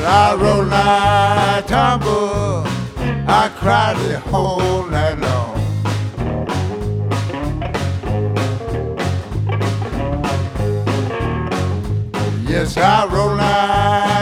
I roll, I tumble, I cry the whole night long. Yes, I roll.